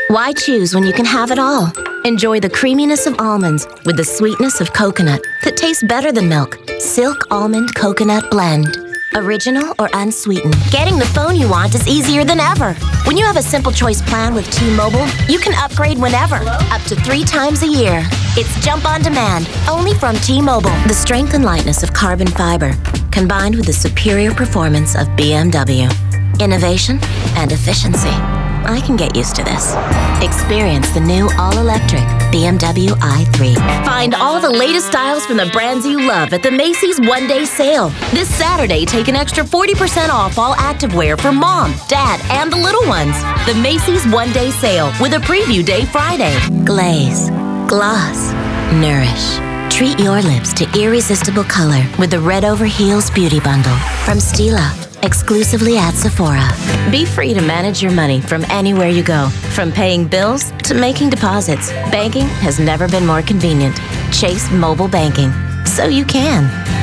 Why choose when you can have it all? Enjoy the creaminess of almonds with the sweetness of coconut that tastes better than milk. Silk Almond Coconut Blend. Original or unsweetened. Getting the phone you want is easier than ever. When you have a Simple Choice plan with T-Mobile, you can upgrade whenever, up to 3 times a year. It's Jump on Demand, only from T-Mobile. The strength and lightness of carbon fiber, combined with the superior performance of BMW. Innovation and efficiency. I can get used to this. Experience the new all-electric BMW i3. Find all the latest styles from the brands you love at the Macy's One-Day Sale. This Saturday, take an extra 40% off all activewear for mom, dad, and the little ones. The Macy's One-Day Sale with a preview day Friday. Glaze, gloss, nourish. Treat your lips to irresistible color with the Red Over Heels Beauty Bundle from Stila. Exclusively at Sephora. Be free to manage your money from anywhere you go. From paying bills to making deposits, banking has never been more convenient. Chase Mobile Banking. So you can.